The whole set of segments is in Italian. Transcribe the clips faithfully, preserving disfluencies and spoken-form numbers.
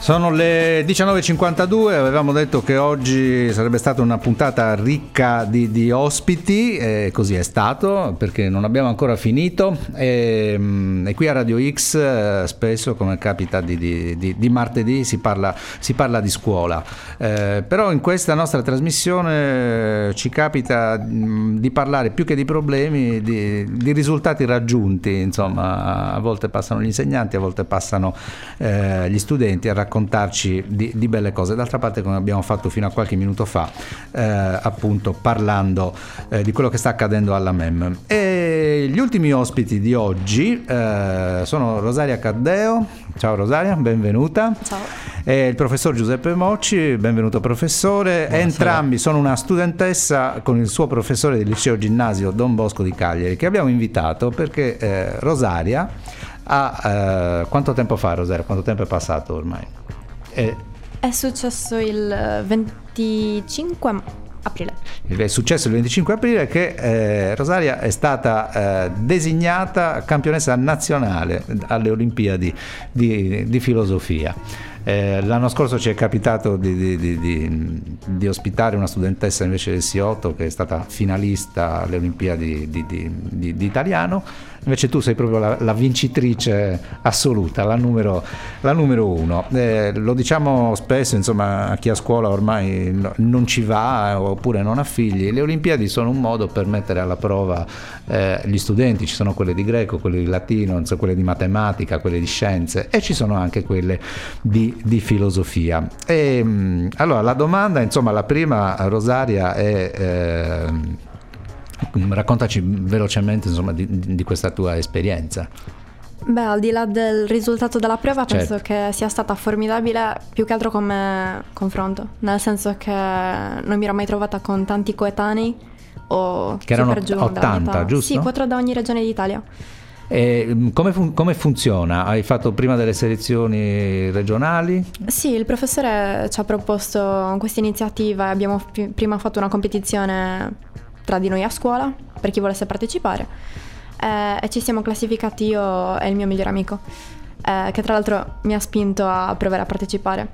Sono le diciannove e cinquantadue, avevamo detto che oggi sarebbe stata una puntata ricca di, di ospiti, e così è stato, perché non abbiamo ancora finito, e, e qui a Radio X spesso, come capita di, di, di, di martedì, si parla, si parla di scuola, eh, però in questa nostra trasmissione ci capita di parlare più che di problemi, di, di risultati raggiunti, insomma, a volte passano gli insegnanti, a volte passano eh, gli studenti a raccontare raccontarci di, di belle cose. D'altra parte, come abbiamo fatto fino a qualche minuto fa, eh, appunto parlando eh, di quello che sta accadendo alla M E M. E gli ultimi ospiti di oggi eh, sono Rosaria Caddeo. Ciao Rosaria, benvenuta. Ciao. E il professor Giuseppe Mocci, benvenuto professore. Buonasera. Entrambi sono una studentessa con il suo professore del liceo ginnasio Don Bosco di Cagliari, che abbiamo invitato perché eh, Rosaria ha eh, quanto tempo fa, Rosaria? Quanto tempo è passato ormai? È, è successo il venticinque aprile. È successo il venticinque aprile che eh, Rosaria è stata eh, designata campionessa nazionale alle Olimpiadi di, di filosofia. Eh, l'anno scorso ci è capitato di, di, di, di, di ospitare una studentessa invece del S I O T O che è stata finalista alle Olimpiadi di, di, di, di italiano. Invece tu sei proprio la, la vincitrice assoluta, la numero, la numero uno. Eh, lo diciamo spesso, insomma, a chi a scuola ormai no, non ci va oppure non ha figli. Le Olimpiadi sono un modo per mettere alla prova eh, gli studenti. Ci sono quelle di greco, quelle di latino, insomma, quelle di matematica, quelle di scienze, e ci sono anche quelle di, di filosofia. E, mh, allora la domanda, insomma, la prima, Rosaria, è... Eh, raccontaci velocemente, insomma, di, di questa tua esperienza. Beh, al di là del risultato della prova, certo, penso che sia stata formidabile più che altro come confronto, nel senso che non mi ero mai trovata con tanti coetanei o che erano super giù ottanta, giusto? Sì, quattro da ogni regione d'Italia. E come, fun- come funziona? Hai fatto prima delle selezioni regionali? Sì, il professore ci ha proposto questa iniziativa e abbiamo f- prima fatto una competizione tra di noi a scuola per chi volesse partecipare, eh, e ci siamo classificati io e il mio migliore amico, eh, che tra l'altro mi ha spinto a provare a partecipare,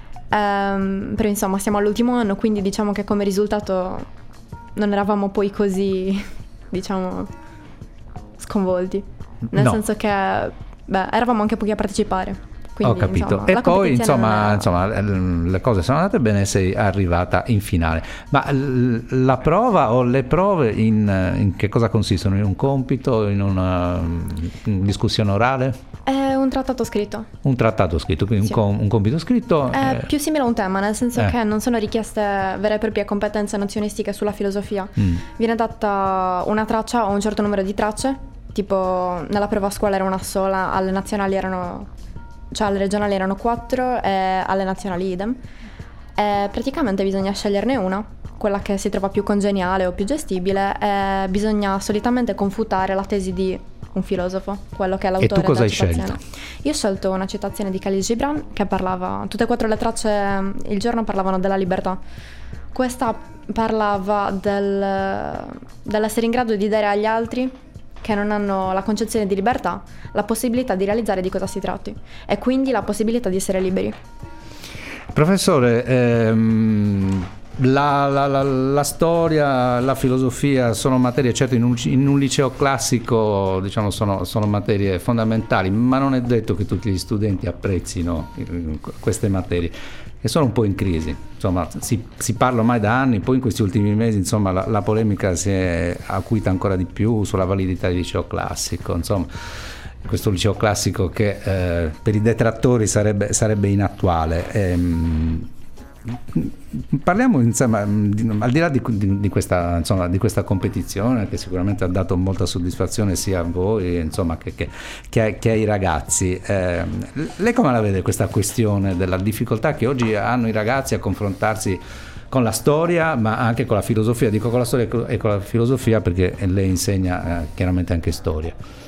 eh, però insomma siamo all'ultimo anno, quindi diciamo che come risultato non eravamo poi così, diciamo, sconvolti, nel no. senso che beh, eravamo anche pochi a partecipare. Quindi, ho capito. Insomma, e poi insomma, era... insomma le cose sono andate bene e sei arrivata in finale. Ma l- la prova o le prove in, in che cosa consistono? In un compito, in una in discussione orale? È un trattato scritto. Un trattato scritto, quindi sì. un, com- un compito scritto. È eh... più simile a un tema, nel senso eh. che non sono richieste vere e proprie competenze nozionistiche sulla filosofia. Mm. Viene data una traccia o un certo numero di tracce, tipo nella prova a scuola era una sola, alle nazionali erano... cioè alle regionali erano quattro e alle nazionali idem, e praticamente bisogna sceglierne una, quella che si trova più congeniale o più gestibile, e bisogna solitamente confutare la tesi di un filosofo, quello che è l'autore. E tu cosa hai citazione. scelto? Io ho scelto una citazione di Khalil Gibran che parlava, tutte e quattro le tracce il giorno parlavano della libertà. Questa parlava del, dell'essere in grado di dare agli altri che non hanno la concezione di libertà la possibilità di realizzare di cosa si tratti e quindi la possibilità di essere liberi. Professore, ehm, la, la, la, la storia, la filosofia sono materie, certo in un, in un liceo classico, diciamo, sono, sono materie fondamentali, ma non è detto che tutti gli studenti apprezzino queste materie, che sono un po' in crisi. Insomma, si, si parla ormai da anni, poi in questi ultimi mesi, insomma, la, la polemica si è acuita ancora di più sulla validità del liceo classico, insomma, questo liceo classico che eh, per i detrattori sarebbe, sarebbe inattuale. Ehm, parliamo, insomma, di, al di là di, di, di, questa, insomma, di questa competizione che sicuramente ha dato molta soddisfazione sia a voi, insomma, che, che, che, ai, che ai ragazzi. Eh, lei come la vede questa questione della difficoltà che oggi hanno i ragazzi a confrontarsi con la storia, ma anche con la filosofia? Dico con la storia e con la filosofia perché lei insegna eh, chiaramente anche storia.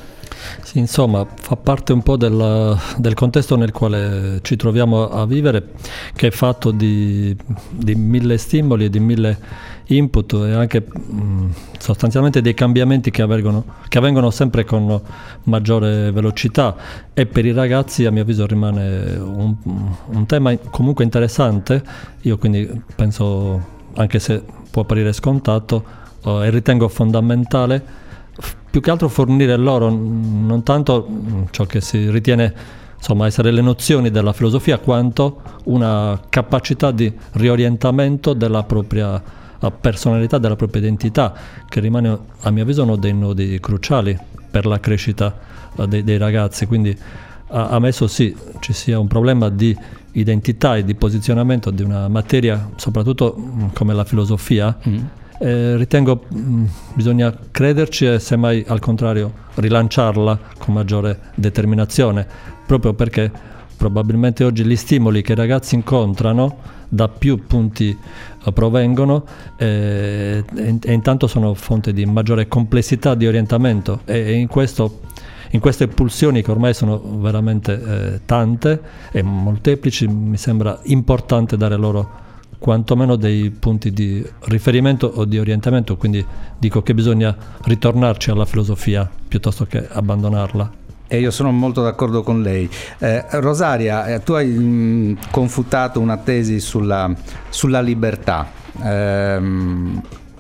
Sì, insomma, fa parte un po' del, del contesto nel quale ci troviamo a vivere, che è fatto di, di mille stimoli e di mille input e anche mh, sostanzialmente dei cambiamenti che avvengono, che avvengono sempre con maggiore velocità, e per i ragazzi a mio avviso rimane un, un tema comunque interessante. Io quindi penso, anche se può apparire scontato, eh, e ritengo fondamentale più che altro fornire loro non tanto ciò che si ritiene insomma essere le nozioni della filosofia, quanto una capacità di riorientamento della propria personalità, della propria identità, che rimane a mio avviso uno dei nodi cruciali per la crescita dei, dei ragazzi. Quindi ammesso sì ci sia un problema di identità e di posizionamento di una materia, soprattutto come la filosofia, mm. Eh, ritengo mh, bisogna crederci e semmai al contrario rilanciarla con maggiore determinazione, proprio perché probabilmente oggi gli stimoli che i ragazzi incontrano da più punti eh, provengono eh, e, e intanto sono fonte di maggiore complessità di orientamento, e, e in questo in queste pulsioni, che ormai sono veramente eh, tante e molteplici, mi sembra importante dare loro quantomeno dei punti di riferimento o di orientamento. Quindi dico che bisogna ritornarci alla filosofia piuttosto che abbandonarla. E io sono molto d'accordo con lei. Eh, Rosaria, eh, tu hai mh, confutato una tesi sulla, sulla libertà. Ehm,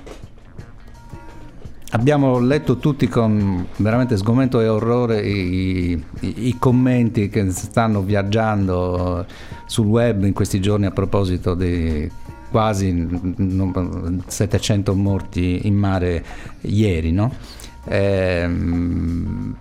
abbiamo letto tutti con veramente sgomento e orrore i, i, i commenti che stanno viaggiando sul web in questi giorni a proposito di quasi settecento morti in mare ieri, no? Ehm,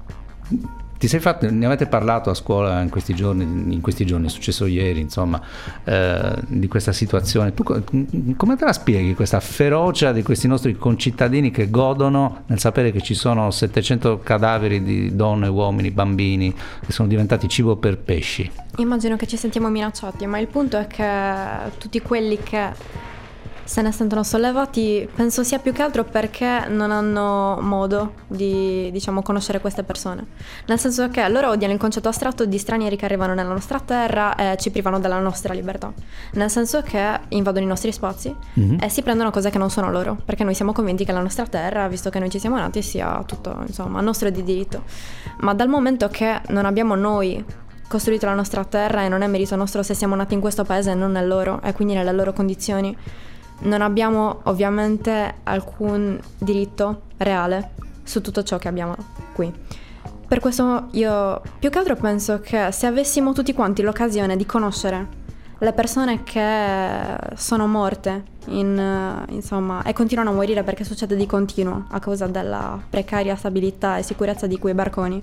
ti sei fatto, ne avete parlato a scuola in questi giorni, in questi giorni, è successo ieri, insomma, eh, di questa situazione. Tu come te la spieghi questa ferocia di questi nostri concittadini che godono nel sapere che ci sono settecento cadaveri di donne, uomini, bambini che sono diventati cibo per pesci? Immagino che ci sentiamo minacciati, ma il punto è che tutti quelli che se ne sentono sollevati penso sia più che altro perché non hanno modo di, diciamo, conoscere queste persone, nel senso che loro odiano il concetto astratto di stranieri che arrivano nella nostra terra e ci privano della nostra libertà, nel senso che invadono i nostri spazi mm-hmm. e si prendono cose che non sono loro, perché noi siamo convinti che la nostra terra, visto che noi ci siamo nati, sia tutto insomma nostro di diritto. Ma dal momento che non abbiamo noi costruito la nostra terra e non è merito nostro se siamo nati in questo paese e non nel loro, e quindi nelle loro condizioni, non abbiamo ovviamente alcun diritto reale su tutto ciò che abbiamo qui. Per questo io più che altro penso che se avessimo tutti quanti l'occasione di conoscere le persone che sono morte in, insomma, e continuano a morire perché succede di continuo a causa della precaria stabilità e sicurezza di quei barconi,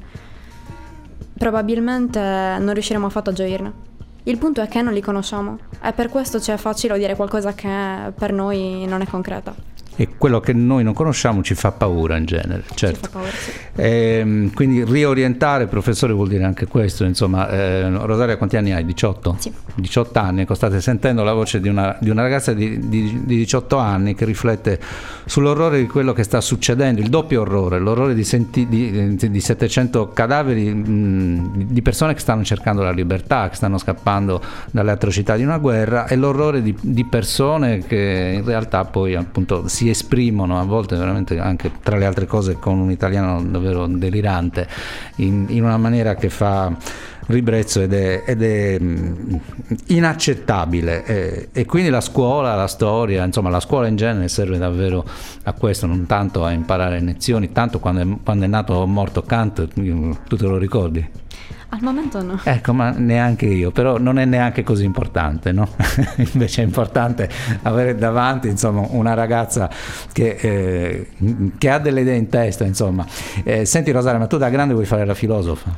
probabilmente non riusciremo affatto a gioirne. Il punto è che non li conosciamo e per questo ci è facile dire qualcosa che per noi non è concreta. E quello che noi non conosciamo ci fa paura in genere, certo. Ci fa paura, sì. E, quindi riorientare, professore, vuol dire anche questo, insomma. eh, Rosaria, quanti anni hai? diciotto? Sì. diciotto anni, ecco, state sentendo la voce di una, di una ragazza di, di, di diciotto anni che riflette sull'orrore di quello che sta succedendo, il doppio orrore, l'orrore di, senti, di, di settecento cadaveri mh, di persone che stanno cercando la libertà, che stanno scappando dalle atrocità di una guerra, e l'orrore di, di persone che in realtà poi appunto si esprimono a volte veramente, anche tra le altre cose, con un italiano davvero delirante, in, in una maniera che fa ribrezzo ed è, ed è inaccettabile, e, e quindi la scuola, la storia, insomma la scuola in genere serve davvero a questo, non tanto a imparare lezioni, tanto quando è, quando è nato o morto Kant, tu te lo ricordi? Al momento no. Ecco, ma neanche io, però non è neanche così importante, no? Invece è importante avere davanti, insomma, una ragazza che, eh, che ha delle idee in testa, insomma. Eh, senti Rosaria, ma tu da grande vuoi fare la filosofa?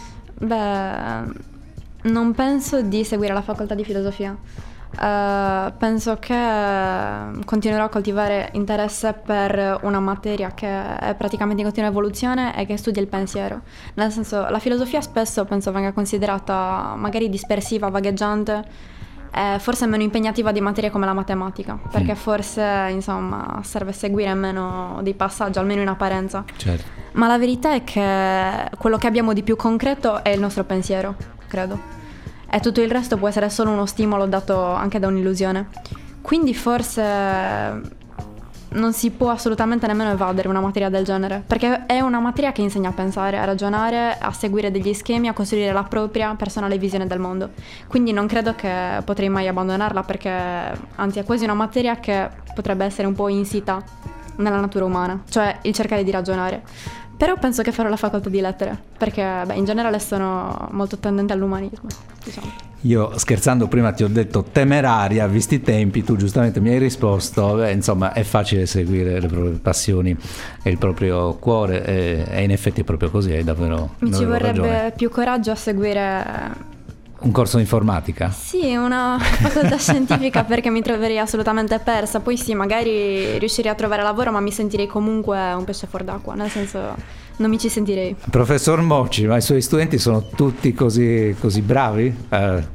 Beh, non penso di seguire la facoltà di filosofia. Uh, penso che continuerò a coltivare interesse per una materia che è praticamente in continua evoluzione e che studia il pensiero. Nel senso, la filosofia spesso penso venga considerata magari dispersiva, vagheggiante, è forse meno impegnativa di materie come la matematica, perché mm. forse insomma serve seguire meno dei passaggi, almeno in apparenza. Certo. Ma la verità è che quello che abbiamo di più concreto è il nostro pensiero, credo, e tutto il resto può essere solo uno stimolo dato anche da un'illusione. Quindi forse non si può assolutamente nemmeno evadere una materia del genere, perché è una materia che insegna a pensare, a ragionare, a seguire degli schemi, a costruire la propria personale visione del mondo. Quindi non credo che potrei mai abbandonarla, perché anzi è quasi una materia che potrebbe essere un po' insita nella natura umana, cioè il cercare di ragionare. Però penso che farò la facoltà di lettere, perché beh, in generale sono molto tendente all'umanismo, diciamo. Io scherzando prima ti ho detto temeraria, visti i tempi, tu giustamente mi hai risposto, beh, insomma è facile seguire le proprie passioni e il proprio cuore, e, e in effetti è proprio così, hai davvero, Mi davvero ci vorrebbe ragione. più coraggio a seguire un corso di informatica? Sì, una facoltà scientifica, perché mi troverei assolutamente persa. Poi sì, magari riuscirei a trovare lavoro, ma mi sentirei comunque un pesce fuor d'acqua, nel senso non mi ci sentirei. Professor Mocci, ma i suoi studenti sono tutti così, così bravi? Eh.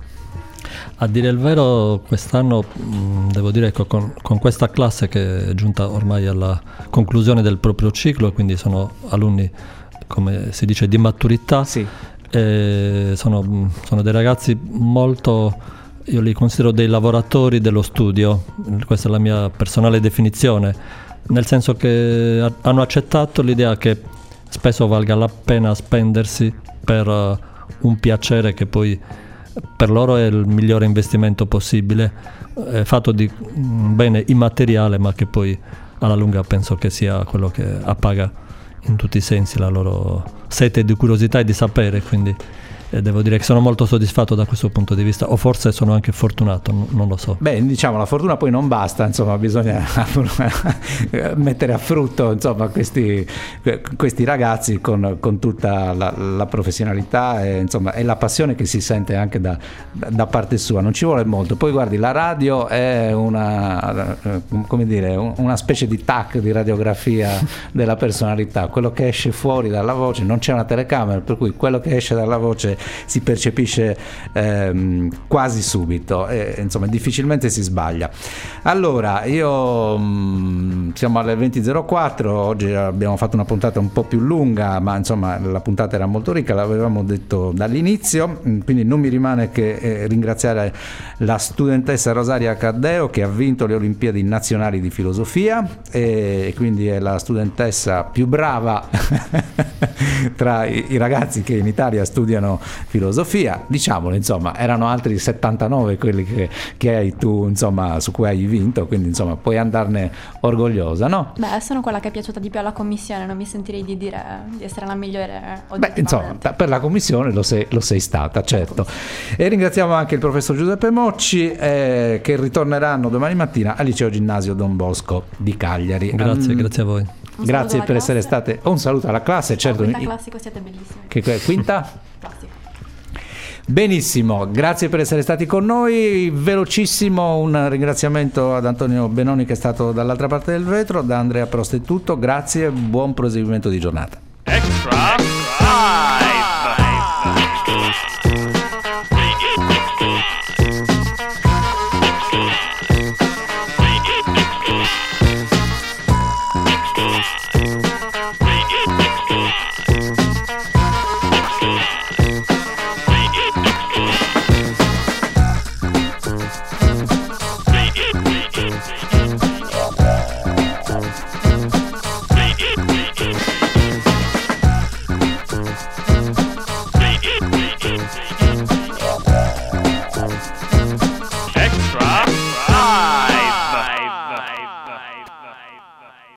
A dire il vero, quest'anno mh, devo dire che con, con questa classe che è giunta ormai alla conclusione del proprio ciclo, e quindi sono alunni, come si dice, di maturità. Sì. E sono, sono dei ragazzi molto, io li considero dei lavoratori dello studio, questa è la mia personale definizione, nel senso che hanno accettato l'idea che spesso valga la pena spendersi per uh, un piacere che poi per loro è il migliore investimento possibile, è fatto di un bene immateriale, ma che poi alla lunga penso che sia quello che appaga in tutti i sensi la loro sete di curiosità e di sapere, quindi eh, devo dire che sono molto soddisfatto da questo punto di vista, o forse sono anche fortunato, n- non lo so. Beh, diciamo, la fortuna poi non basta, insomma, bisogna mettere a frutto, insomma, questi, questi ragazzi con, con tutta la, la professionalità e, insomma, e la passione che si sente anche da, da parte sua. Non ci vuole molto. Poi guardi, la radio è una, come dire, una specie di tac di radiografia della personalità. Quello che esce fuori dalla voce, non c'è una telecamera, per cui quello che esce dalla voce si percepisce ehm, quasi subito, e, insomma difficilmente si sbaglia. Allora io mh, siamo alle venti e zero quattro, oggi abbiamo fatto una puntata un po' più lunga, ma insomma la puntata era molto ricca, l'avevamo detto dall'inizio, quindi non mi rimane che eh, ringraziare la studentessa Rosaria Caddeo, che ha vinto le Olimpiadi nazionali di filosofia, e quindi è la studentessa più brava tra i, i ragazzi che in Italia studiano filosofia, diciamolo, insomma erano altri settantanove quelli che, che hai tu, insomma, su cui hai vinto, quindi insomma puoi andarne orgogliosa, no? Beh, sono quella che è piaciuta di più alla commissione, non mi sentirei di dire di essere la migliore. Beh, insomma, per la commissione lo sei, lo sei stata, certo. E ringraziamo anche il professor Giuseppe Mocci, eh, che ritorneranno domani mattina al liceo ginnasio Don Bosco di Cagliari. Grazie, um, grazie a voi. Un grazie per classe. essere state. Un saluto alla classe, certo. Quinta classico, siete bellissimi. Che, che quinta? Classico. Benissimo, grazie per essere stati con noi. Velocissimo un ringraziamento ad Antonio Benoni, che è stato dall'altra parte del vetro. Da Andrea Prost è tutto, grazie e buon proseguimento di giornata. Extra, extra.